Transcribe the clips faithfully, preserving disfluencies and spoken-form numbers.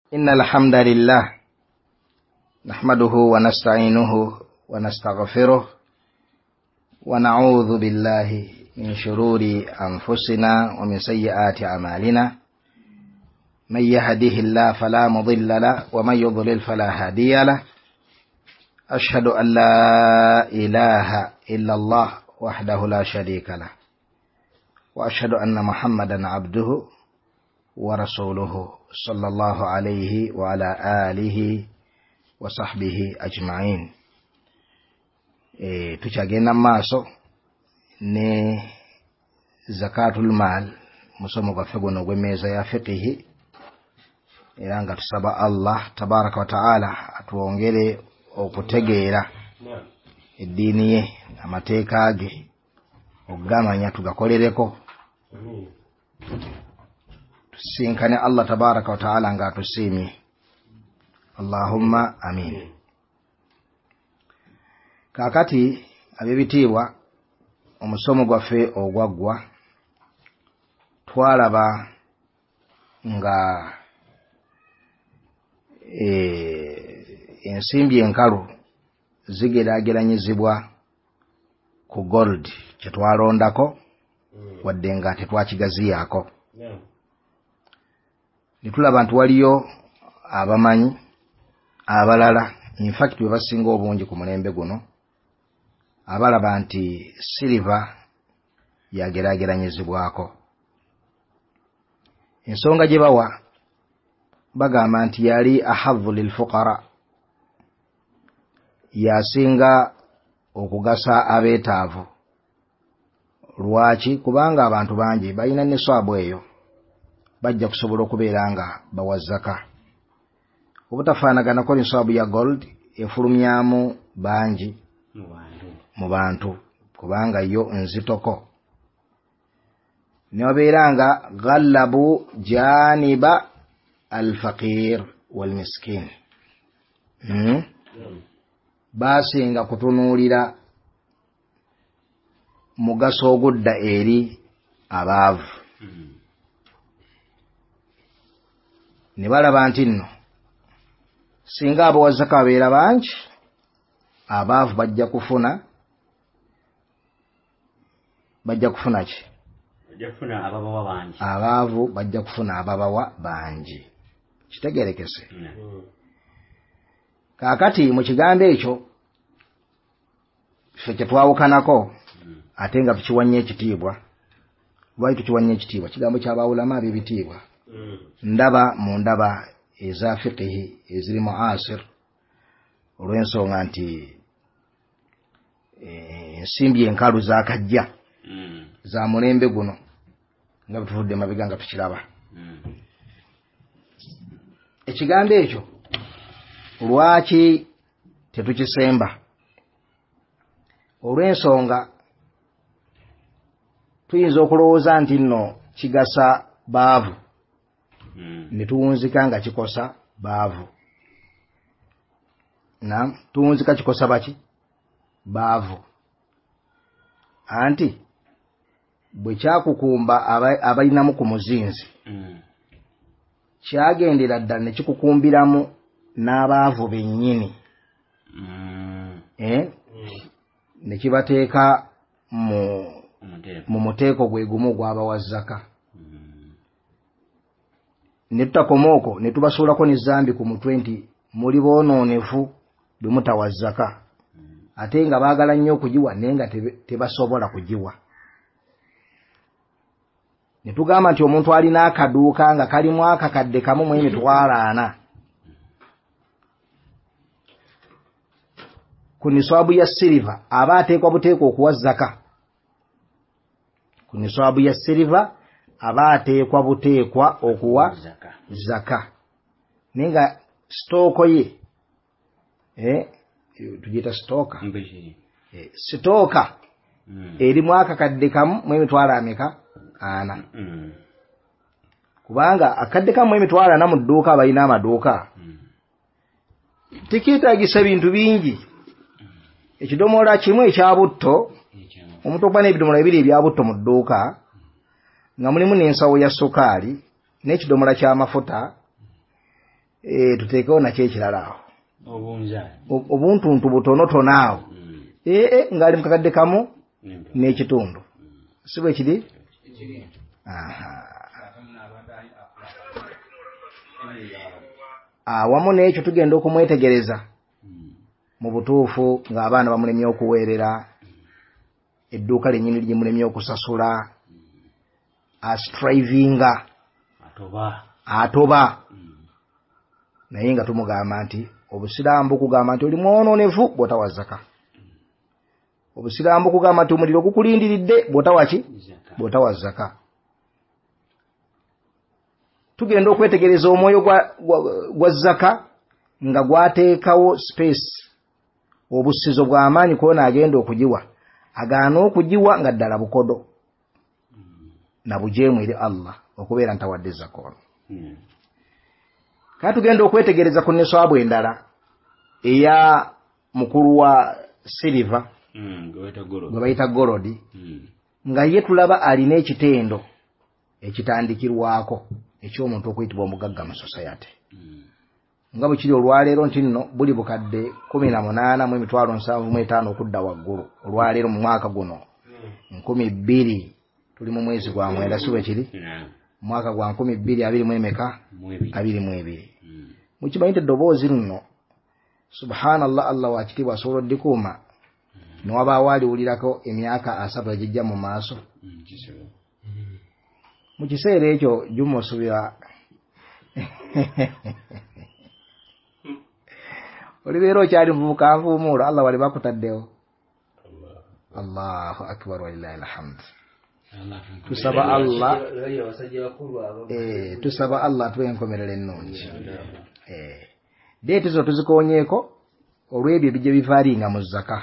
إن الحمد لله نحمده ونستعينه ونستغفره ونعوذ بالله من شرور أنفسنا ومن سيئات أعمالنا من يهده الله فلا مضل له ومن يضلل فلا هادي له أشهد أن لا إله إلا الله وحده لا شريك له وأشهد أن محمدا عبده ورسوله صلى الله عليه وعلى آله وصحبه أجمعين. tuchagenda maaso ne zakatul mal musomo gwaffe guno gw'emmeeza ya fiqihi era nga tusaba Allah tabaraka wa taala atuwongere okutegeera eddiini ye amateeka ge okugamanya tugakolereko tusinkane Allah tabaraka wa taala nga atusiimye. Allahumma amin. Kakati ab'ebitiibwa omusomo gwaffe ogwaggwa twalaba nga e, ensimbi enkalu zigeraageranyizibwa ku gold kyetwalondako wadde nga tetwakigaziyaako. Nitulaba nti waliyo abamanyi abalala in fact we basinga obungi ku mulembe guno abalaba nti silver yageraageranyizibwako. Ensonga gye bawa bagamba nti yali ahadhu lilfuqara, yasinga okugasa abeetaavu. Lwaki? Kubanga abantu bangi balina nisaabu eyo bajja kusobola okubeera nga bawa zaka. Obutafaanaganako nisaabu ya gold efulumyamu bangi mu bantu kubanga yo nzitoko. Newabeera nga ghallabu janiba alfaqir walmiskin, hmm? Basinga kutunuulira mugaso ogudda eri abaavu. Ne balaba nti nno singa abawa zaka babeera bangi, abaavu bajja kufuna bajja kufuna ki? Bajja kufuna ababawa bangi. Abaavu bajja kufuna ababawa bangi. Kitegerekese. Mm. Kaakati mu kigambo ekyo ffe kyetwawukanako mm. ate nga tukiwanya ekitiibwa. Lwaki tukiwanya ekitiibwa? Kigambo ky'abaawulama ab'ebitiibwa. Mm. Ndaba mu ndaba eza fiqihi eziri mu asir olw'ensonga nti ensimbi enkalu zaakajja mm. za mulembe guno nga butuvudde mabega nga tukiraba. Mm. Ekigambo ekyo lwaki tetukisemba? Olw'ensonga tuyinza okulowooza nti nno kigasa baavu mm. ne tuwunzika nga kikosa baavu. Naam, tuwunzika kikosa baki? Baavu. Anti bwe kyakukumba abalinamu ku muzinzi mm. kyagendera ddala ne kikukumbiramu n'abaavu bennyini mm. eh? mm. ne kibateeka mu mu muteeko gwe gumu gw'abawa zaka. mm. Ne tutakoma okwo ne tubasuulako n'ezzambi ku mutwe nti muli boonoonefu bwe mutawa zaka. mm. Ate nga baagala nnyo okugiwa naye nga tebasobola kugiwa. Ne tugamba nti omuntu alina akaduuka nga kalimu akakadde kamu mu emitwalo ana ku niswabu ya silver aba ateekwa buteekwa okuwa zaka. Ku niswabu ya silver aba ateekwa buteekwa okuwa zaka, zaka. Naye nga sitooko ye eh, tugiyita sitooka eh, sitooka mm. erimu akakadde kamu mu emitwalo ameka? Ana. Mm. Kubanga akadde kamu emitwalo ana mu dduuka abalina amaduuka mm. tikiitaagisa bintu bingi. mm. Ekidomola kimu ekya butto, omuntu okuba n'ebidomola bibiri ebya butto mu dduuka nga mulimu n'ensawo ya sukaali n'ekidomola ky'amafuta eh tutekewo nakyo ekirala awo obunza obuntuntu butonotono awo eh ngali mu kakadde kamu n'ekitundu si bwe kiri aha awamu n'ekyo tugenda okumwetegereza mu butuufu ng'abaana bamulemye okuweerera edduuka lennyini limulemye okusasula astrivinga atoba atoba naye nga tumugamba nti obusiraamu bukugamba nti oli mwononefu bw'otawa zaka obusiraamu bukugamba nti omuliro gukulindiridde bw'otawa ki bw'otawa zaka tugenda okwetegereza omwoyo gwa, gwa, gwa zaka nga gwateekawo space obusizo bw'amaanyi kwona agenda okugiwa agaana okugiwa nga ddala bukodo na bujeemu eri Allah okubeera ntawadde zakono mm. Kati tugenda okwetegereza ku neswabu endala eya mukulu wa Silver mm, gwe bayita Gorodi mm. nga ye tulaba alina ekitendo ekitandikirwako eky'omuntu okuyitibwa omugagga mu society mm. nga bwe kiri olwaleero nti nno buli bukadde kumi na munaana mu emitwalo nsanvu mu etaano okudda waggulu olwaleero mu mwaka guno nkumi bbiri tuli mu mwezi gwa mwenda si bwe kiri mwaka gwa nkumi bbiri abiri mu emeka abiri mu ebiri mukimanyi eddoboozi lino subhanallah Allah wakitiibwa asobola oddikuuma newabaawo aliwulirako emyaka asatu egijja mu maaso mu kiseera ekyo Juma osubira olibeera okyali muvubuka nvuumuula Allah wali bakutaddewo Allahu akbar walillahi alhamd tusaba Allah eh tusaba Allah tuwe enkomerero ennungi eh deeti zo tuzikonyeeko olw'ebyo bijja bivaalinga mu zaka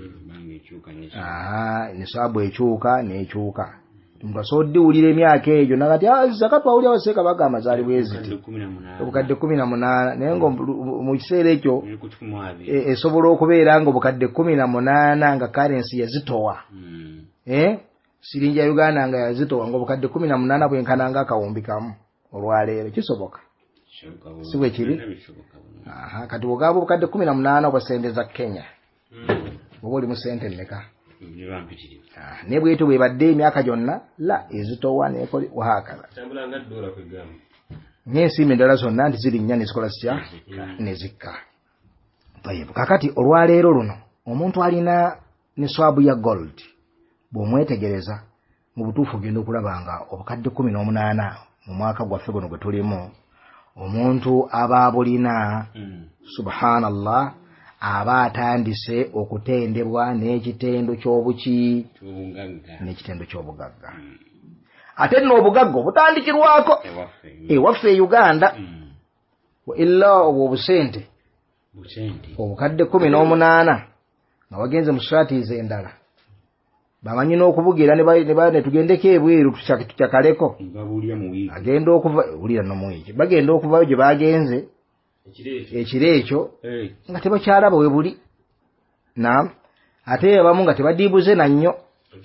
aha nisaabu ekyuka n'ekyuka omuntu asobola oddiwulira emyaka egyo nagati zaka twawulira abaseeka bagamba zaali bweziti obukadde kumi na munaana naye nga mu kiseera ekyo esobola okubeera nga obukadde kumi na munaana nga karensi yazitowa eh siringi ya Uganda nga yazitowa nga obukadde kumi na munaana bwenkana nga akawumbi kamu olwaleero kisoboka si bwe kiri aha kati bwogaba obukadde kumi na munaana obwa sente za Kenya oba oli mu sente mmeka ne bwetyo bwebadde emyaka gyonna la ezitowa nekoli wahakala n'ensiimi endala zonna nti ziri nnya nezikola zitya nezikka kakati olwaleero luno omuntu alina neswabu ya gold bw'omwetegereza mu butuufu ogenda okulaba nga obukadde kumi n'omunaana mu mwaka gwaffe guno gwe tulimu omuntu aba bulina subhanallah aba atandise okutendebwa n'ekitendo ky'obuki n'ekitendo ky'obugagga ate nno obugagga obutandikirwako ewaffe e Uganda illa obwo obusente obukadde kumi n'omunaana nga wagenze mu strategies endala bamanyi n'okubugira ne tugendeko ebweru tukyakaleko agenda okuva wulira nomwiki bagenda okuvayo gye bagenze ekiro ekyo nga tebakyalaba we buli naam ate abamu nga tebadiibuze na nnyo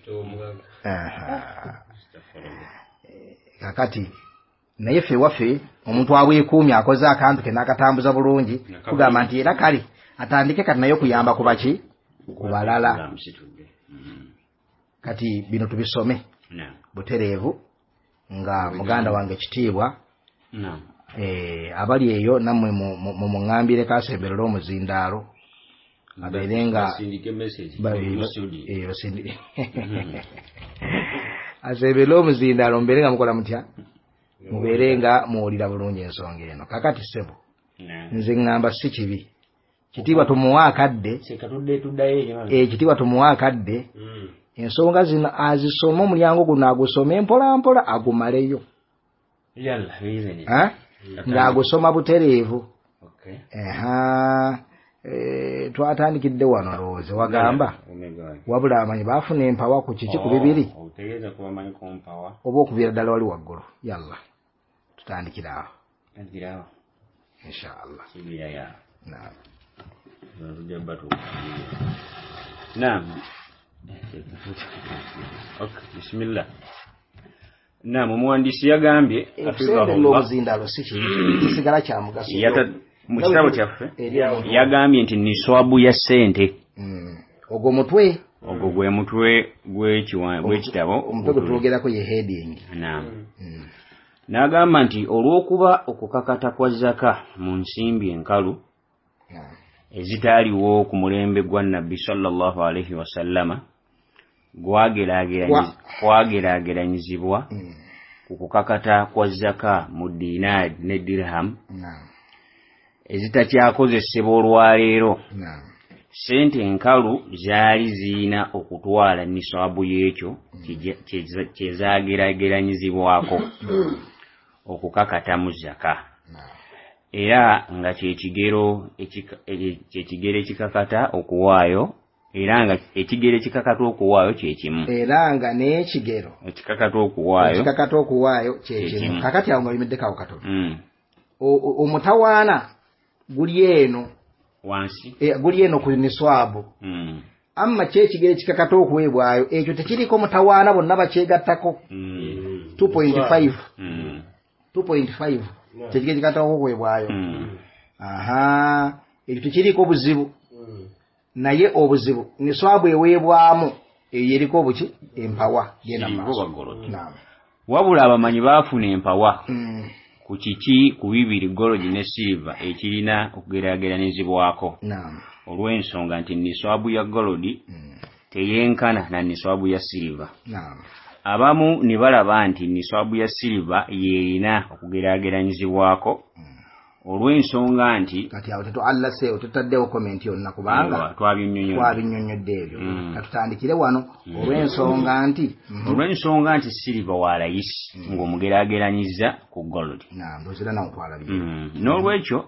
kakati naye ffe waffe omuntu abwekuumya akoze akantu ke n'akatambuza bulungi tugamba nti era kale atandike kati naye okuyamba ku baki ku balala kati bino tubisome butereevu nga muganda wange kitiibwa eh abali eyo namwe mu muŋambire kasembero omuzindaalo aberenga sindike message eh basindi azebelo omuzindaalo mberenga mukola mutya muberenga muwulira bulungi ensonga eno kakati sebo nze ŋŋamba si kibi kitiibwa tumuwa akadde eh kitiibwa tumuwa akadde ensonga zino azisoma omulyango guno agusome mpola mpola agumaleyo yalla bizeni ha ng'agusoma butereevu okay aha eh twatandikidde wano lowooza wagamba wabula amanyi baafuna empawa ku kiki ku bibiri otegeeza kuba manyi ku mpawa oba okuviira ddala wali waggulu yalla tutandikira awo tandikira awo inshallah kibira ya naam nabatu naam okay bismillah na mumuwandiisi yagambye ekusendera obuzindalo si kisigala kya mugaso mu kitabo kyaffe yagambye nti niswabu ya ssente ogwo mutwe ogwo gwe mutwe gw'ekitabo omutwe gwe twogerako ye heading. N'agamba nti olw'okuba okukakata kwa zaka mu nsimbi enkalu ezitaaliwo ku mulembe gwa Nabbi sallallahu alaihi wasallama kwageraageranyizibwa ku kukakata kwa zaka mu dinaari ne dirham ezitakyakozesebwa olwaleero. Sente enkalu zaali ziina okutwala nisaabu y'ekyo kyezaageraageranyizibwako okukakata mu zaka, era nga kyekigero kyekigero ekikakata okuwaayo, era nga ekigero ekikakata okuwaayo kyekimu, era nga n'ekigero ekikakata okuwaayo ekikakata okuwaayo kyekimu. Kakati awo nga bimeddekawo katono omutawaana guli eno wansi guli eno ku niswabu, amma kyekigero ekikakata okuweebwayo ekyo tekiriko mutawaana bonna bakyegattako two point five kyekigero ekikakata okuweebwayo. aha ekyo tekiriko buzibu, naye obuzibu niswabu eweebwamu eyo eriko obuki empawa genda maaso. Wabula abamanyi baafuna empawa ku kiki ku bibiri gologi ne silver ekirina okugeraageranyizibwako olw'ensonga nti niswabu ya golodi teyenkana na niswabu ya silver. Abamu ne balaba nti niswabu ya silver yeerina okugeraageranyizibwako olw'ensonga nti kati awo tetu alla seo tutaddewo komenti yonna kubanga twabinnyonnyodde ebyo. Katutandikire wano olw'ensonga nti olw'ensonga nti silver wa layisi ng'omugeraageranyiza ku gold. N'olwekyo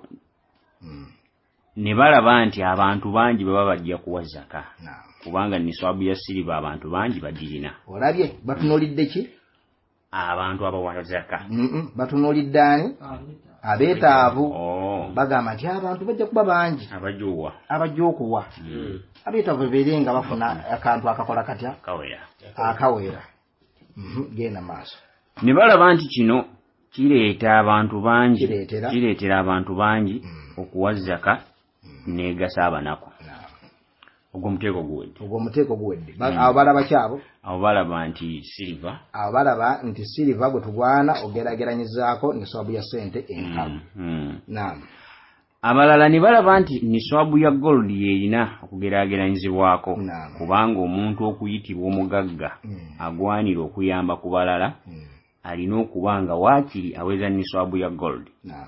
ne balaba nti abantu bangi baba bajja kuwa zaka kubanga niswabu ya silver abantu bangi bagirina. Olabye batunuulidde ki? Abantu abawa zaka batunuulidde ani? Abeetaavu. Bagamba nti abantu bajja kuba bangi abajja abajja okuwa. Abeetaavu beere nga bafuna akantu akakola katya akawera. Genda maaso. Ne balaba nti kino kireeta abantu bangi kireetera abantu bangi okuwa zaka negasa abanaku. Ogwo muteeko guwedde. Ogwo muteeko guwedde. Abo balaba kyabo? Abo balaba nti silver. Abo balaba nti silver bwe tugwana ogeraageranyizaako niswabu ya ssente enkalu. Naam. Abalala ne balaba nti niswabu ya gold yeerina okugeraageranyizibwako kubanga omuntu okuyitibwa omugagga agwanira okuyamba ku balala alina okuba nga waakiri aweza niswabu ya gold.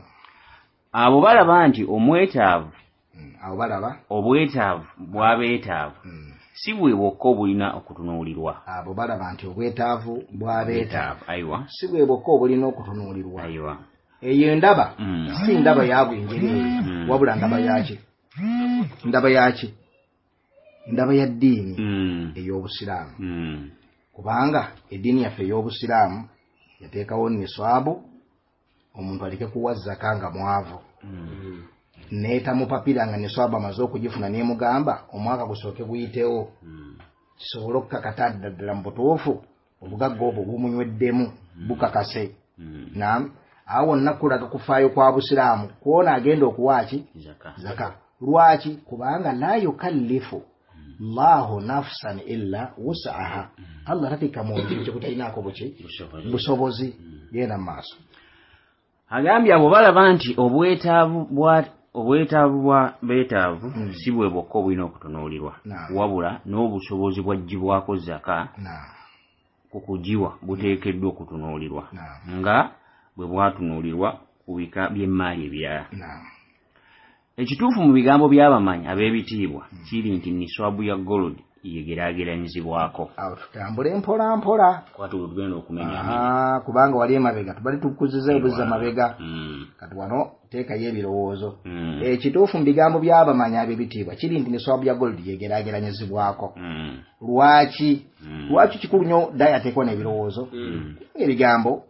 Abo balaba nti omwetaavu abo balaba obwetaavu bw'abeetaavu si bwe bwokka obulina okutunuulirwa. Abo balaba nti obwetaavu bw'abeetaavu aiwa si bwe bwokka obulina okutunuulirwa. Aiwa eyo ndaba si ndaba ya bwinjiri wabula ndaba yaki ndaba yaki ndaba ya ddiini ey'obusiraamu. Kubanga eddiini yaffe ey'obusiraamu yateekawo niswabu omuntu aleke kuwa zaka nga mwavu. Neetamupapira nga niswabu amaze okugifuna n'emugamba omwaka gusooke guyitewo kisobole okukakata ddala mu butuufu obugagga obwo bumunyweddemu bukakase. Naam, awo wonna kulaga kufaayo kwa busiraamu kwona agenda okuwaaki zaka. Lwaki? Kubanga la yukallifu Allahu nafsan illa wus'aha. Allah tatika muntu kye kutalinaako buki busobozi. Genda mu maaso. Agambye abo balaba nti obwetaavu bwa obwetaavu bwa beetaavu si bwe bwokka obulina okutunuulirwa wabula n'obusobozi bwaggyibwako zaka ku kugiwa buteekeddwa okutunuulirwa nga bwe bwatunuulirwa ku bika by'emmaali ebirala. Ekituufu mu bigambo by'abamanyi ab'ebitiibwa kiri nti niswabu ya gold yegeraageranyizibwako. Awo tutambule mpola mpola kwati bwe tugenda okumenya kubanga wali emabega tubali tukuziza ebuza mabega kati wano teekayo ebirowoozo. Ekituufu mu bigambo by'abamanyi ab'ebitiibwa kiri nti niswabu ya gold yegeraageranyizibwako. Lwaki? Lwaki kikulu nnyo ddayo ateekwa n'ebirowoozo ebigambo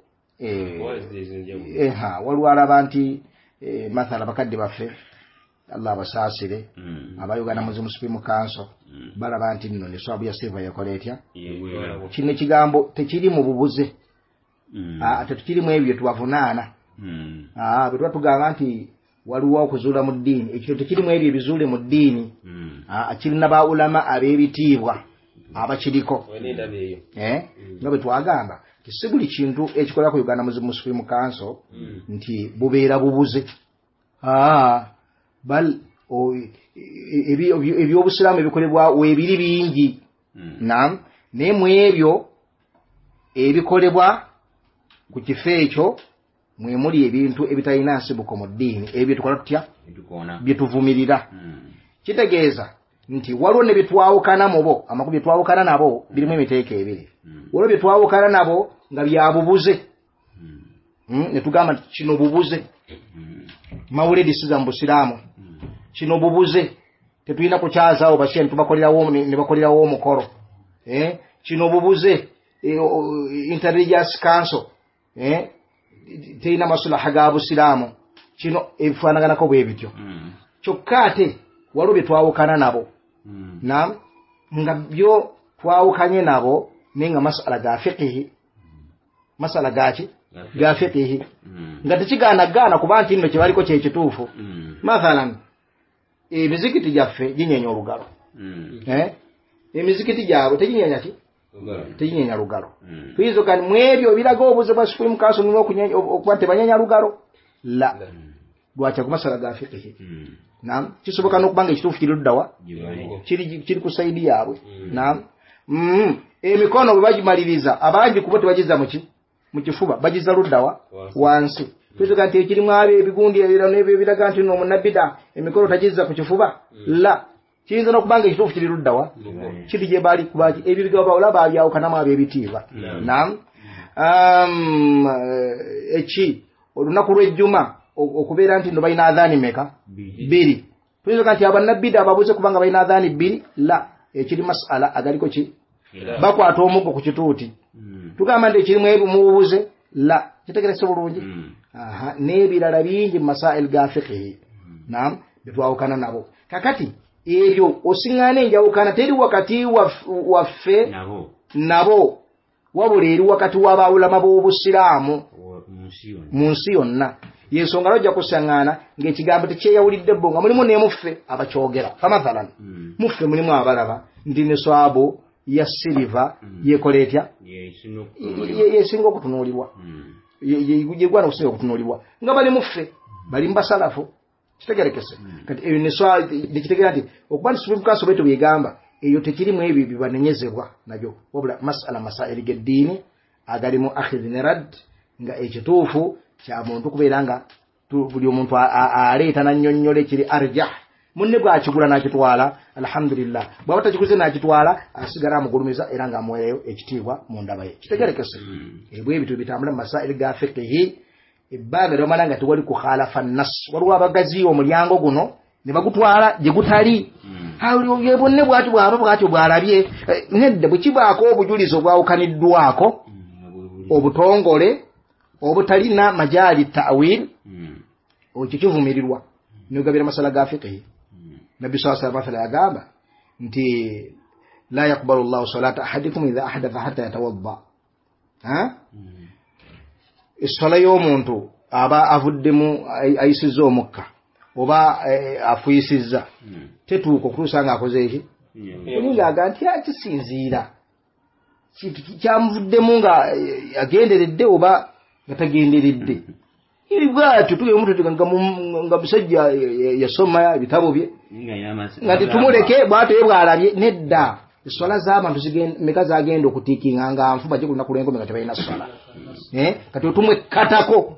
waliwo alaba nti mathala bakadde baffe Allah abasaasire abayuganda muzimu supreme council balaba nti nno niswabu ya silver yakola etya. Kino ekigambo tekiri mu bubuze ate tukirimu ebyo tubavunaana bwe tuba tugamba nti waliwo okuzuula mu ddiini ekyo tekirimu ebyo ebizuule mu ddiini kirina ba ulama ab'ebitiibwa abakiriko nga bwe twagamba si buli kintu ekikolera ku Uganda Muslim Council nti bubeera bubuze bal ebyobusiraamu ebikolebwa weebiri bingi naam naye mu ebyo ebikolebwa ku kifo ekyo mwe muli ebintu ebitalina nsibuko mu ddiini ebyo tukola tutya bye tuvumirira kitegeeza nti waliwo ne bitwawukana mu bo amakulu bye twawukana nabo birimu emiteeko ebiri waliwo bye twawukana nabo nga byabubuze ne tugamba kino bubuze mawulidi siza mu busiraamu kino bubuze tetulina kukyazaawo bashia netubakolerawo ne bakolerawo omukolo kino bubuze Interreligious Council terina masulaha ga busiraamu kino ebifaanaganako bwe bityo kyokka ate waliwo bye twawukana nabo naam nga byo twawukanye nabo naye nga masala ga fiqihi masala gaki ga fiqihi nga tekigaanagaana kuba nti nno kyebaliko kyekituufu mathalan emizikiti gyaffe ginyenya olugalo emizikiti gyabwe teginyenya ki teginyenya lugalo tuyinza okati mu ebyo ebiraga obuze bwa Supreme Council okuba tebanyenya lugalo la lwaki ku masala ga fiqihi naam kisoboka n'okubanga ekituufu kiri luddawa kiri ku saidi yaabwe naam emikono bwe bagimaliriza abangi kuba tebagiza muki mu kifuba bagiza luddawa wansi tuyinza nti ekirimu abe ebigundi ebyo ebiraga nti n'omunabbida emikono tagiza ku kifuba la kiyinza n'okubanga ekituufu kiri luddawa kiri gye bali kubaki ebyo bigaba olaba abyawukanamu ab'ebitiibwa naam eki olunaku lw'ejjuma okubeera nti no balina adhaani meka bbiri tuyinza nti abannabbida ababuze kubanga balina adhaani bbiri la ekiri masala agaliko ki bakwata omuggo ku kituuti tugamba nti ekirimu ebyo mububuze la kitegerese bulungi n'ebirala bingi mu masail ga fiqihi naam betwawukana nabo kakati ebyo osiŋŋaana enjawukana teri wakati waffe nabo wabula eri wakati w'abawulama b'obusiraamu mu nsi yonna yensonga lwojja kusaŋŋaana ng'ekigambo tekyeyawulidde bo nga mulimu ne muffe abakyogera famathalan muffe mulimu abalaba nti ne swabo ya siliva yekola etya yesinga okutunuulirwa yegwana okusinga okutunuulirwa nga bali muffe bali mu basalafu kitegerekese kati eyo nekitegeera nti okuba nti Supreme Council bwetyo bwegamba eyo tekirimu ebyo bibanenyezebwa nabyo wabula masala masaili g'eddiini agalimu akhidhi ne rad nga ekituufu kya muntu kubeera nga buli omuntu aleeta nannyonnyola ekiri arjah munne bw'akigula n'akitwala alhamdulillah bw'aba takiguze n'akitwala asigala amugulumiza era ng'amuweeyo ekitiibwa mu ndaba ye kitegerekese ebwe ebyo bitambula mu masaili ga fiqihi ebbanga lyomala nga tewali kukhalafa nas waliwo abagaziyo omulyango guno ne bagutwala gye gutali ye bonna bwati bwaba bwatyo bwalabye nedda bwe kibaako obujulizi obwawukaniddwako obutongole obutalina majaali ta'wil ekyo kivumirirwa nogabira masala ga fiqihi nabbi sallallahu alaihi wasallam yagamba nti la yaqbalu Allahu salata ahadikum idha ahdatha hatta yatawadda ha essala y'omuntu aba avuddemu ayisizza omukka oba afuyisizza tetuuka okutuusa ng'akoze eki oningaga nti akisinziira kyamuvuddemu nga agenderedde oba nga tagenderedde iri bwatyo tuge omuntu nga musajja yasoma ebitabo bye nga tetumuleke bwatyo ye bwalabye nedda eswala z'abantu meka zagenda okutiikinga nga nfuba gye kulina kulengo nga tebalina swala kati otumwekkatako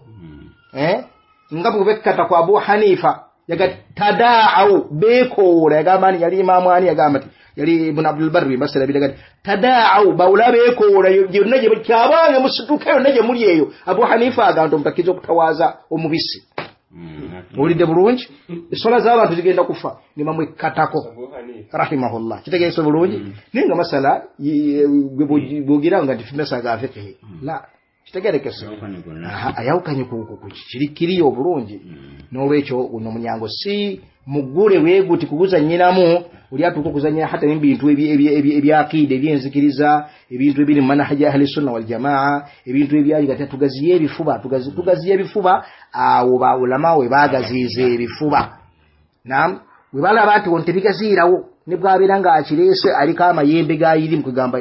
nga bwebekkatako Abu Hanifa yaga tadaa'u beekoola yagamba ni yali imaamu ani yagamba ti yali Ibn Abdul Barri basala bidaga tadaa'u bawula beekoola yonna gye kyabange musituke yonna gye muli eyo Abu Hanifa agamba mutakiza okutawaaza omubisi olidde bulungi essola z'abantu zigenda kufa nimamwekkatako rahimahullah kitegeese bulungi naye nga masala bwogira nga tifimesa ga fiqhi la kitegerekese ayawukanye ku kiri obulungi n'olwekyo guno munyango si mugule weguti kuguzanyiramu uli atuko kuzanya hata ebintu ebyakide ebyenzikiriza ebintu ebiri mu manhaji ahli sunna wal jamaa ebintu ebyali gati tugaziye ebifuba tugazi tugaziye ebifuba awo ba ulama we bagazize ebifuba nam we bala bati wonte bigazirawo ne bwabiranga akirese alika amayembe gayiri mukugamba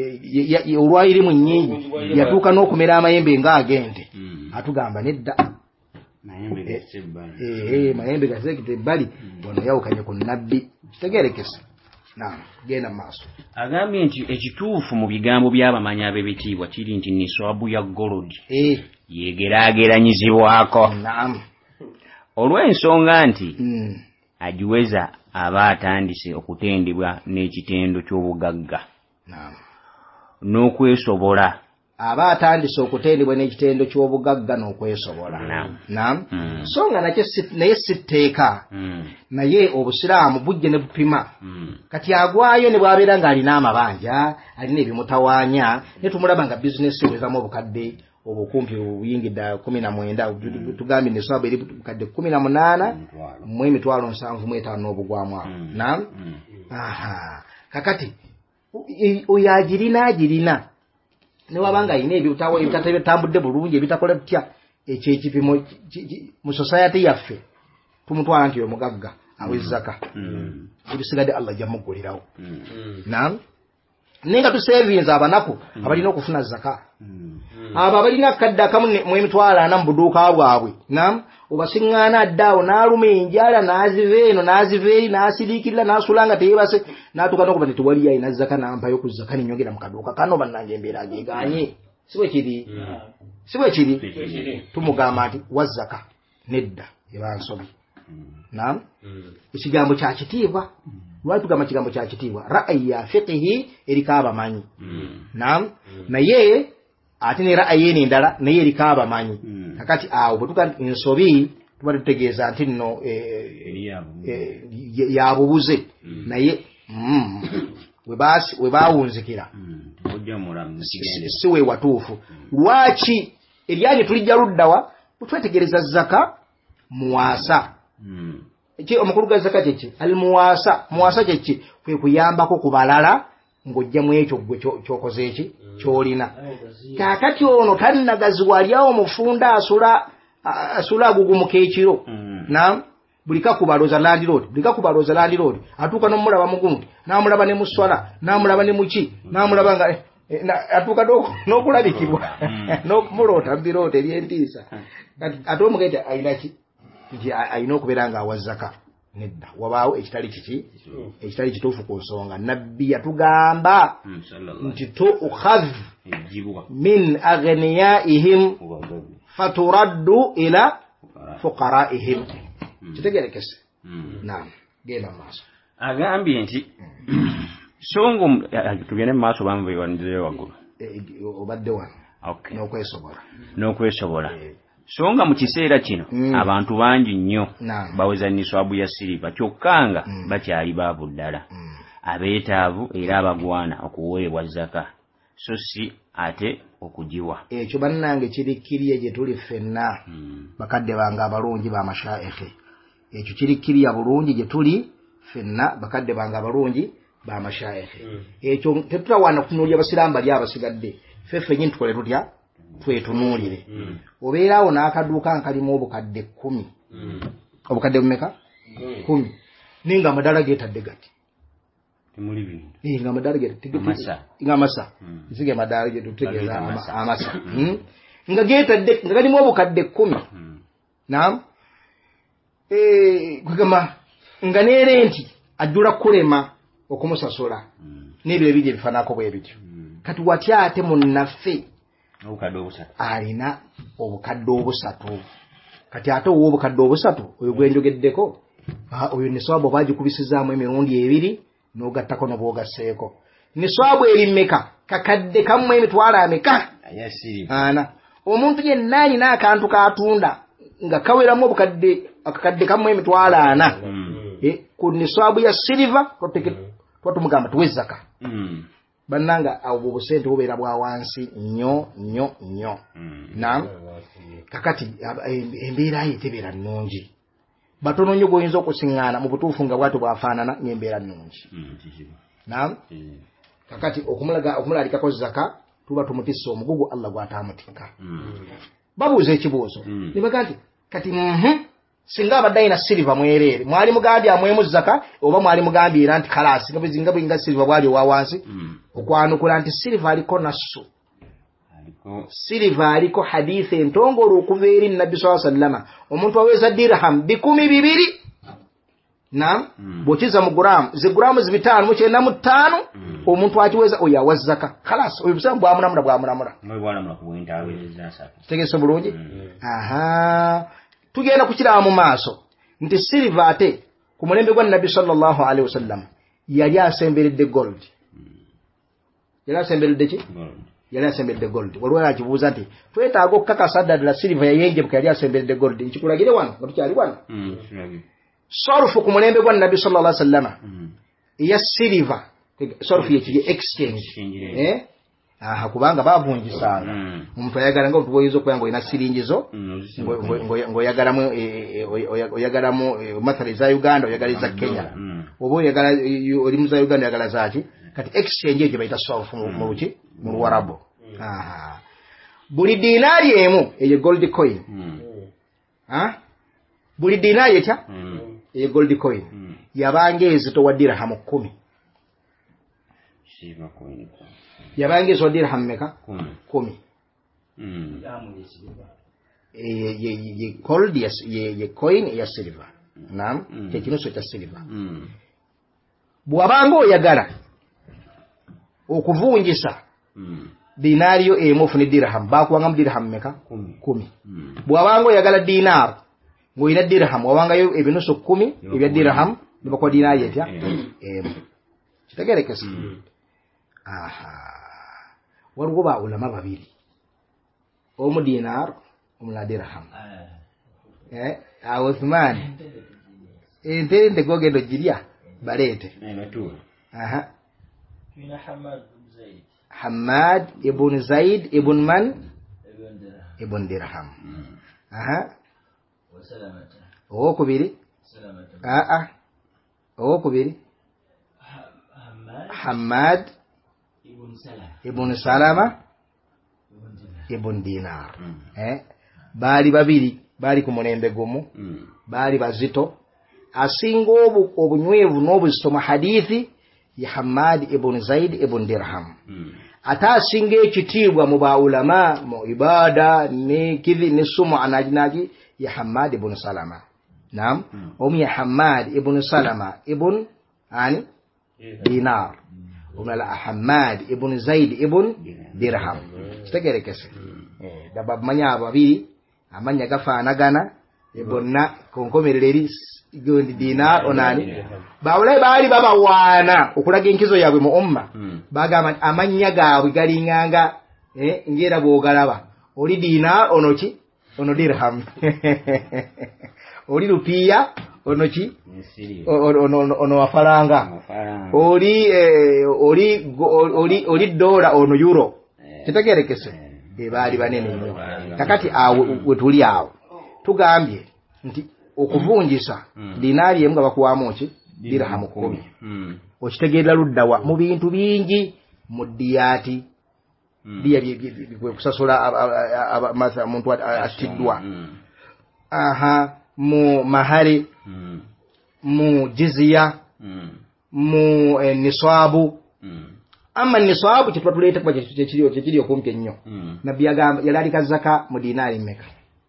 olwayiri mu nyinyi yatuka n'okumera amayembe nga agende atugamba nedda mayembe gasebbali eh mayembe gasebbali bono yawukanye ku nabbi kitegerekese na genda maso agambye nti ekituufu mu bigambo by'abamanyi ab'ebitiibwa kiri nti niswabu ya gold eh yegeraageranyizibwako naam olw'ensonga nti mm. ajiweza aba atandise okutendebwa n'ekitendo ky'obugagga naam n'okwesobola aba atandise okutendebwa n'ekitendo ky'obugagga n'okwesobola naam naam mm. songa nakyo naye sitteeka mm. naye obusiraamu bujje ne bupima mm. kati agwayo ne bw'abeera ng'alina amabanja alina ebimutawaanya ne tumulaba nga bizinesi ewezamu obukadde obukumpi obuyingidde kumi na mwenda tugambye ne swaba eri bukadde kumi na munaana mu emitwalo nsanvu mu etaano n'obugwamu awo naam aha kakati oyo agirina agirina ne wabanga ayina ebitawo ebitatambudde bulungi ebitakola bitya ekyo ekipimo mu society yaffe tumutwala nti omugagga awezaka ebisigadde Allah jamugulirawo naam nenga tu savings abanaku abalina okufuna zaka abo abalina kadda kamu mu emitwalo ana mu buduuka bwabwe naam obasiŋŋaana addaawo n'aluma enjala n'aziveeno n'aziveeri n'asiriikirira n'asulanga teyebase n'atuuka n'okuba nti tewali yalina zaka nampayo ku zaka nenyongera mu kaduuka kano bannange embeera ageeganye si bwe kiri si bwe kiri tumugamba nti wazzaka nedda eba nsobi naam ekigambo kya kitiibwa lwaki tugamba kigambo kya kitiibwa ra'ayi ya fiqihi eriko abamanyi naam naye ate ne ra'ayi eno endala naye eriko abamanyi kakati awo bwe tuga ensobi tuba tutegeeza nti nno yabubuze naye we baawunzikira si we watuufu lwaki eryanyi tulijja luddawa bwetwetegereza zaka muwaasa ki omukulu ga zaka kyeki ali muwaasa muwaasa kyeki kwe kuyambako ku balala ng'ojja mu ekyo gwe kyokoze eki kyolina kaakati ono tannagaziwa ali awo mufunda asula asula agugumuka ekiro naam buli kakubaloza landlord buli kakubaloza landlord atuuka n'omulaba mugundi n'amulaba ne muswala n'amulaba ne muki n'amulaba nga atuuka n'okulabikibwa n'okumuloota mbiroota eryentiisa ate omugaita ayina ki nti ayina okubeera nga awazaka nedda wabaawo ekitali kiki ekitali kituufu ku nsonga nabbi yatugamba nti tu'khadh min aghniyaihim faturaddu ila fuqaraihim kitegerekese naam genda maaso agambye nti songo tugende maaso bamwe wandireyo waggulu obadde wano okay n'okwesobola n'okwesobola songa mu kiseera kino mm. abantu bangi nnyo baweza niswabu ya siriva kyokkanga mm. bakyali baavu ddala mm. abeetaavu era abagwana okuweebwa zaka so si ate okugiwa ekyo bannange kirikkiriye gye tuli ffenna mm. bakadde bange abalungi b'amashaikhe ekyo kirikkiriya bulungi gye tuli ffenna bakadde bange abalungi b'amashaikhe mm. ekyo tetutawaana kutunuulira basiraamu bali abasigadde ffe ffennyini tukole tutya twetunuulire mm. obeeraawo n'akaduuka nkalimu obukadde kkumi mm. obukadde bumeka mm. kumi ninga amadala geetadde gati temuli bintu nga amadala geetadde nga amasa nzige amadala getutegeeza amasa mm. nga geetadde nga kalimu obukadde kkumi mm. naam kugamba nga neerenti ajjula kulema okumusasula mm. n'ebyo ebiri ebifaanako bwe bityo mm. kati watya ate munnaffe obukadde obusatu alina obukadde obusatu kati ate owo obukadde obusatu oyo gwenjogeddeko oyo niswabu bagikubisizaamu emirundi ebiri n'ogattako n'obwogasseeko niswabu eri mmeka kakadde kamu emitwalo ameka ana omuntu yenna alina akantu katunda nga kaweramu obukadde akakadde kamu emitwalo ana ku niswabu ya siliva tuba tumugamba tuwe zaka bannanga abo busente bubeera bwa wansi nnyo nnyo nnyo naam kakati embeera ye tebeera nnungi batono nnyo goyinza okusiŋŋaana mu butuufu nga bwatu bwafaanana ng'embeera nnungi. Naam. Kakati okumulaga okumulalikako zaka tuba tumutisse omugugu Allah gw'ataamutikka. Babuuza ekibuuzo ne baga nti kati mhm singa abadde alina siliva mwereere mwali mugambye amwemu zaka oba mwali mugambye era nti kalaasi nga bizinga bwinga siliva bwali owa wansi okwanukula nti siliva aliko nassu siliva aliko hadithi entongole okuva eri Nabbi sallallahu alayhi wasallam omuntu aweza dirham bikumi bibiri naam bw'okiza mu guramu zi guramu zibitaano mu kyenda mu ttaano omuntu akiweza oyo awa zaka kalaasi oyo busamu bwamunamula bwamunamula tegese bulungi. Aha tugenda kukiraba mu maaso nti siliva ate ku mulembe gwa Nabbi sallallahu alayhi wasallam yali asemberedde gold. Yali asemberedde ki? Yali asemberedde gold. Waliwo akibuuza nti twetaaga okukakasa ddala siliva yayenjebuka yali asemberedde gold. Nkikulagire wano nga tukyali wano. Sorfu ku mulembe gwa Nabbi sallallahu alayhi wasallam ya siliva sorfu ye exchange eh aha kubanga bavunjisanga omuntu ayagala nga otuboyizo okuyanga ina siringizo ngoyagalamu oyagalamu mathali za Uganda oyagaliza Kenya obo oyagala oli mu za Uganda oyagala zaki kati exchange eje bayita sorfu mu ruki mu Luwarabu. Aha buli dinari emu eye gold coin ha buli dinari echa eye gold coin yabange ezito wa dirham kumi shiba coin yabange zo dirham meka kumi mm ye ye ye gold yes ye ye coin ya silver naam tekinoso cha silver mm bwabanga oyagala okuvunjisa mm dinario emu fune dirham bakuwanga dirham meka kumi bwabanga oyagala dinar ngoina dirham wabanga yo ebinoso kumi ebya dirham nibako dinari etya emu kitegerekese. Aha waliwo ba ulama babiri omu dinar omulala dirham eh a Uthman ente nte gogendo jirya balete aha mina Hamad ibn Zaid Hamad ibn Zaid ibn man ibn dirham aha wa salamata o kubiri salamata a a o kubiri Hamad ibn Salama ibn Salama ibn Dinar eh bali babiri bali ku mulembe gumu bali bazito asinga obu obunywevu n'obuzito mu hadithi ya Hamad ibn Zaid ibn Dirham ata asinga ekitiibwa mu ba ulama mu ibada ne kivi ne sumu anajinaji ya Hamad ibn Salama. Naam omu ya Hamad ibn Salama ibn ani Dinar umala Hamad ibn Zaid ibn Dirham kitegerekese eh dabab manya babiri amanya gafaanagana ebonna konkomereri gondi dinar onani bawule bali baba wana okulaga enkizo yabwe mu umma bagamba amanya gaabwe galinganga eh ngera bogalaba oli dinar onoki ono dirham oli rupiya onoki ono ono wafaranga oli oli oli oli dola ono euro kitegerekese e bali banene nnyo kakati awo wetuli awo tugambye nti okuvunjisa dinari emu bakuwamu ki dirham kumi okitegeera luddawa mu bintu bingi mu diyati diya bye kusasula matha muntu atiddwa aha mu mahari mu jizya mu nisabu amma nisabu kitwa tuleta kwa kiriyo kiriyo kumpe nnyo nabbi agamba yalalika zaka mu dinari meka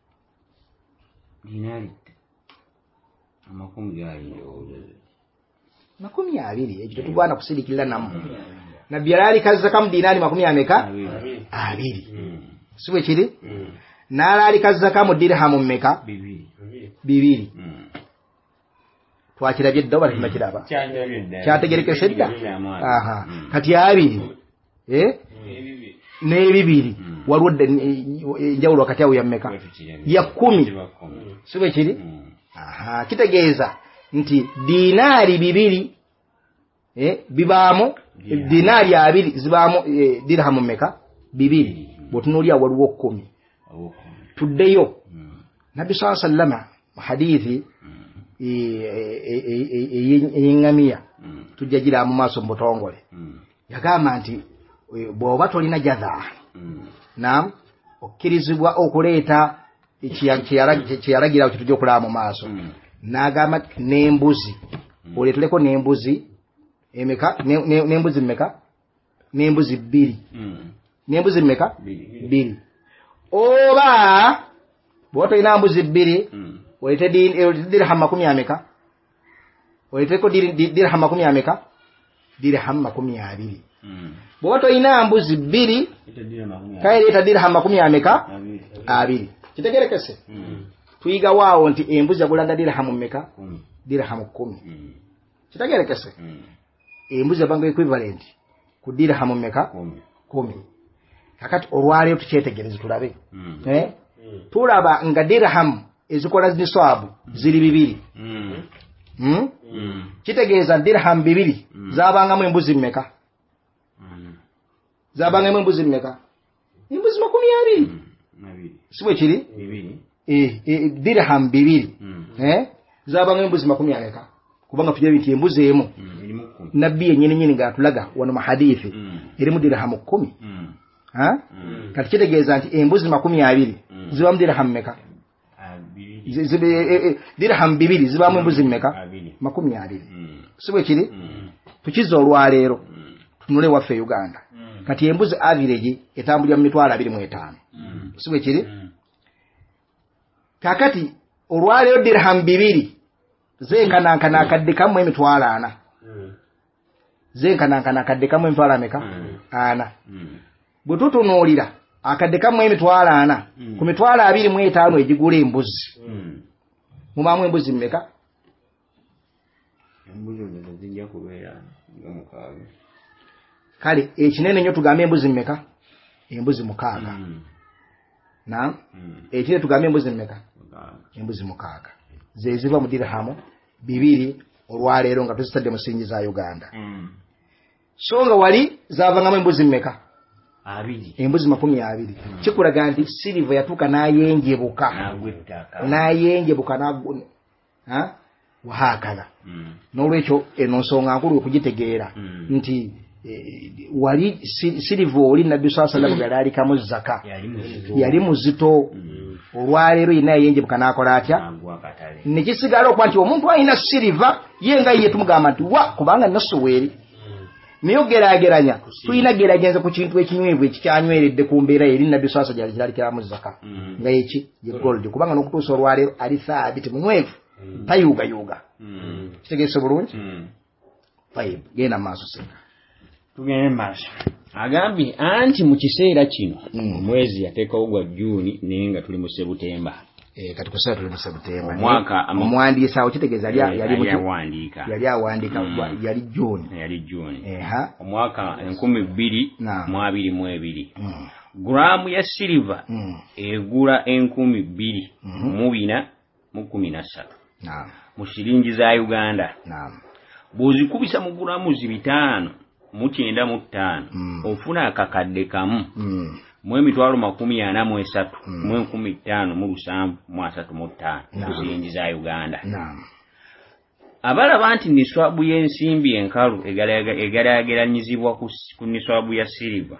dinari amakumi gayo makumi abiri ekyo tugwana kusidikira namu nabbi yalalika zaka mu dinari makumi ameka abiri siwe kiri nalalika zaka mu dirham meka bibiri bibiri twakirabye ddo bali makiraba kyategerekese dda aha kati abiri eh ne bibiri waliwo njawulo kati awo ya meka ya kumi sibe kiri aha kitegeeza nti dinari bibiri eh bibamo dinari abiri zibamo dirham meka bibiri botunulya waliwo kumi tuddeyo Nabi sallallahu alayhi wasallam hadithi ey'eŋŋamiya tujja gira mu maaso mu butongole yagamba nti bw'oba tolina jadha naam okkirizibwa okuleeta kyeyalagira kitujja okulaba mu maaso n'agamba n'embuzi oleetereko n'embuzi emeka n'embuzi mmeka n'embuzi bbiri n'embuzi mmeka bbiri oba bw'oba tolina mbuzi bbiri oleete dirham makumi ameka oleetereko dirham makumi ameka dirham makumi abiri bw'oba tolina mbuzi bbiri kale leeta dirham makumi ameka abiri kitegerekese tuyiga waawo nti embuzi yagulanga dirham mmeka dirham kumi kitegerekese embuzi yabanga equivalent ku dirham mmeka kumi kakati olwaleero tukyetegereze tulabe eh tulaba nga dirham ezikola niswabu ziri bibiri hmm kitegeeza dirham bibiri zabangamu embuzi mmeka zabangamu embuzi mmeka embuzi makumi abiri sibwe kiri eh dirham bibiri eh zabangamu embuzi makumi ameka kubanga tujja binti embuzi emu nabbi yennyini nyini nga tulaga wano mahadithi eri mu dirham kumi ha kati kitegeeza nti embuzi makumi abiri zibamu dirham mmeka dirham bibiri zibamu embuzi mmeka makumi abiri sibwe kiri tukiza olwaleero tunule waffe Uganda kati embuzi average etambulira mu mitwalo abiri mu etaano sibwe kiri kakati olwaleero dirham bibiri zenkanankana akadde kamwe emitwalo ana zenkanankana akadde kamwe emitwalo ameka ana bwe tutunuulira akadde kamwe emitwalo ana ku mitwalo abiri mu etaano egigula embuzi mubaamu embuzi mmeka kale ekinene nnyo tugambe embuzi mmeka embuzi mukaaga naam ekire tugambe embuzi mmeka embuzi mukaaga ze ziva mu dirhamu bibiri olwaleero nga tuzitadde mu singi za Uganda so nga wali zavangamu embuzi mmeka abiri embuzi makumi abiri kikulaga nti silver yatuuka n'ayenjebuka n'ayenjebuka n'agune ha wahakala n'olwekyo eno nsonga nkulu okugitegeera nti wali silver oli nabbi sallallahu alayhi wasallam yali alikamu zaka yali muzito olwaleero yina yenjebuka n'akola atya nekisigala okuba nti omuntu alina silver ye nga ye tumugamba nti wa kubanga nasuweeri naye ogeraageranya tulina geragenza ku kintu ekinywevu ekikyanyweredde ku mbeera eri nabbi sallallahu alayhi wasallam gyali alikiramu zaka nga yeki ye gold kubanga n'okutuusa olwaleero ali thabiti munywevu tayuugayuuga kitegeese bulungi fayib genda maaso senga tugende maaso agambye anti mu kiseera kino omwezi yateekawo gwa Juni naye nga tuli mu Sebutemba eh kati kusaba tuli mu Sebutemba omwaka omwandiisa awo kitegeeza yali yali yawandiika yali awandiika yali Juni yali Juni eha omwaka enkumi bbiri mu abiri mu ebiri gramu ya silver egula enkumi bbiri mu bina mu kumi na ssatu mu shilingi za Uganda bw'ozikubisa mu gramu zibitaano mu kyenda mu ttaano ofuna akakadde kamu mu emitwalo makumi ana mu esatu mu enkumi ttaano mu lusanvu mu asatu mu ttaano mu shilingi za Uganda abalaba nti niswabu y'ensimbi enkalu egeraageranyizibwa ku niswabu ya silver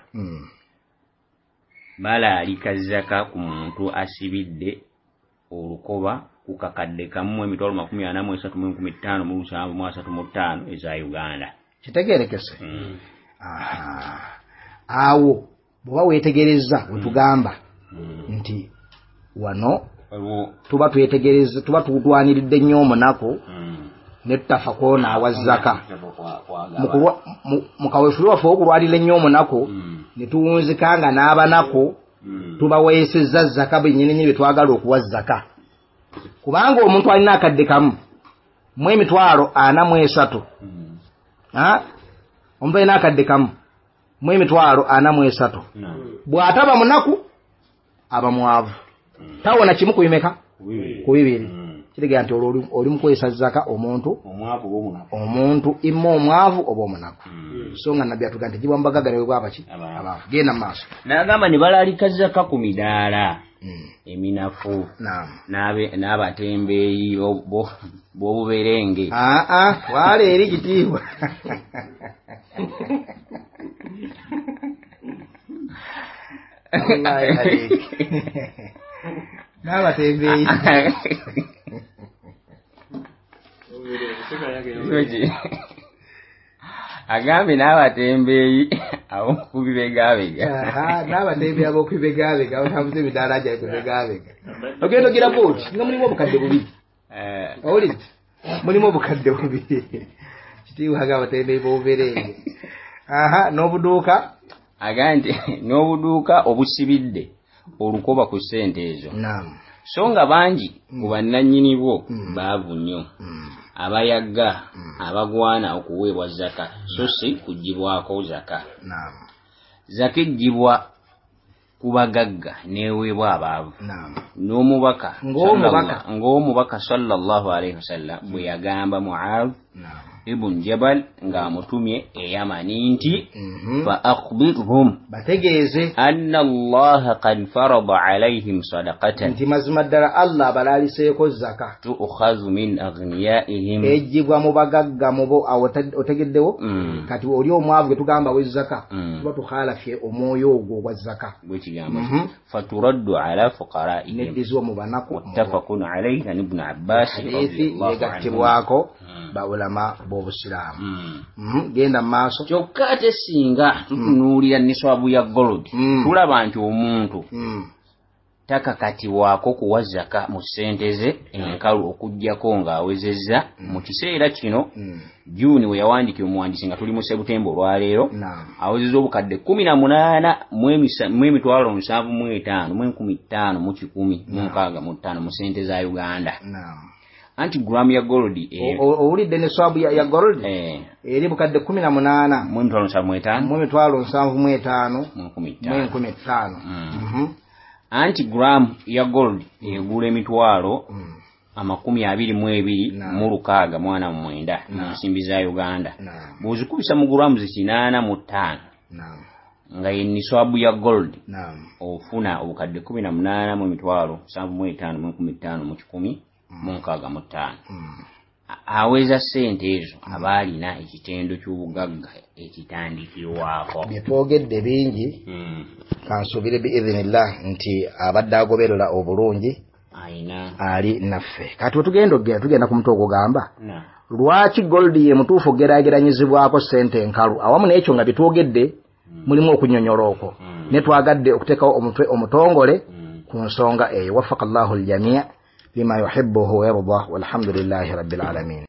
balaalika zaka ku muntu asibidde olukoba ku kakadde kamu mu emitwalo makumi ana mu esatu mu enkumi ttaano mu lusanvu mu asatu mu ttaano eza Uganda kitegeerekese aha awo bw'oba weetegereza wetugamba nti wano tuba twetegereza tuba tutwaniridde nnyo omunaku ne tutafa kwonaawa zaka mukaweefuli waffe okulwalira ennyo omunaku ne tuwunzikanga n'abanaku tubaweesezza zaka bennyininyini bye twagala okuwa zaka kubanga omuntu alina akadde kamu mu emitwalo ana mu esatu omuntu alina akadde kamu mu emitwalo ana mu esatu bw'ataba munaku aba mwavu tawona kimu ku bimeka ku bibiri kitegeera nti oli mu kwesa zaka omuntu omuntu imma omwavu oba omunaku so nga nabbi atuga nti gibwa mbagaga newe bwabaki abaavu genda mu maaso n'agamba ne balaalika zaka ku midaala eminafu nabe n'abatembeeyi b'obuberenge aa wale eri kitiibwa n'abatembeeyi agambe n'abatembeeyi ab'okubibegabega n'abatembeeyi ab'okubibegabega otabuze emidaala gyali kubegabega ogenda ogira booti nga mulimu obukadde bubiri owulidde mulimu obukadde bubiri kitiibwa aga abatembeeyi b'obuberenge aha n'obuduuka aga nti n'obuduuka obusibidde olukoba ku ssente ezo so nga bangi ku bannannyini bwo baavu nnyo abayagga abagwana okuweebwa zaka so si kugibwako zaka zaka ejjibwa ku bagagga neeweebwa abaavu n'omubaka ng'omubaka sallallahu alaihi wasallam bwe yagamba Mu'adh ibn Jabal ng'amutumye e Yamani nti fa akhbirhum bategeeze anna Allah qad farada alaihim sadaqatan nti mazima ddala Allah balaliseeko zaka tu'khadhu min aghniyaihim ejjibwa mu bagagga mubo otegeddewo kati oli omwavu gwe tugamba we zaka tuba tukhalafye omwoyo ogwo ogwa zaka bwekigamba faturaddu ala fuqaraihim neddizibwa mu banaku muttafaqun alayhi an ibn Abbas radiyallahu anhu bawulama b'obusiraamu genda maaso kyokka ate singa tutunuulira niswabu ya gold tulaba nti omuntu takakatiwaako kuwa zaka mu ssente ze enkalu okuggyako ng'awezezza mu kiseera kino Juni we yawandiikira omuwandiisi nga tuli mu Septemba olwaleero awezezza obukadde kkumi na munaana mu emitwalo musanvu mu etaano mu enkumi ttaano mu kikumi mu nkaaga mu ttaano mu ssente za Uganda. Anti gram ya gold owulidde ne swabu ya gold eri bukadde kkumi na munaana mu emitwalo musanvu mu etaano mu emitwalo musanvu mu etaano mu enkumi ttaano anti gram ya gold egula emitwalo amakumi abiri mu ebiri mu lukaaga mwana mu mwenda mu nsimbi za Uganda bw'ozikubisa mu gramu kinaana mu ttaano nga yeniswabu ya gold ofuna obukadde kkumi na munaana mu emitwalo musanvu mu etaano mu enkumi ttaano mu kikumi mu nkaaga mu ttaano aweza ssente ezo aba alina ekitendo ky'obugagga ekitandikirwako bye twogedde bingi kansubire biidhinillah nti abadde agoberera obulungi ayina ali naffe kati wetugenda ogenda tugenda ku mutwe ogugamba lwaki gold ye mutuufu geraageranyizibwako ssente enkalu awamu n'ekyo nga byetwogedde mulimu okunyonyola okwo ne twagadde okuteekawo omutwe omutongole ku nsonga eyo wafaka llahu aljamii bima yuhibbuhu wa yardah walhamdulillahi rabbil alamin.